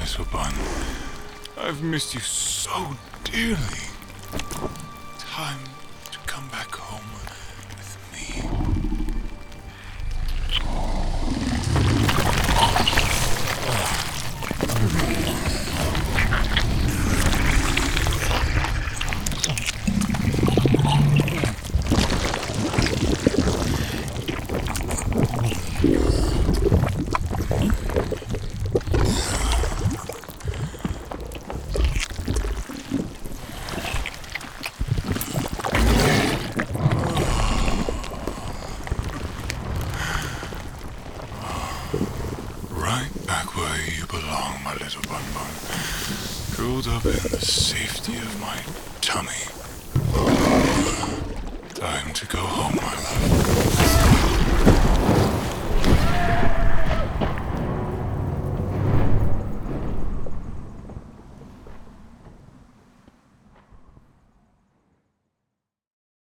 little bun. I've missed you so dearly. Time to come back home with me. Right back where you belong, my little bun bun. Curled up in the safety of my tummy. Time to go home, my love.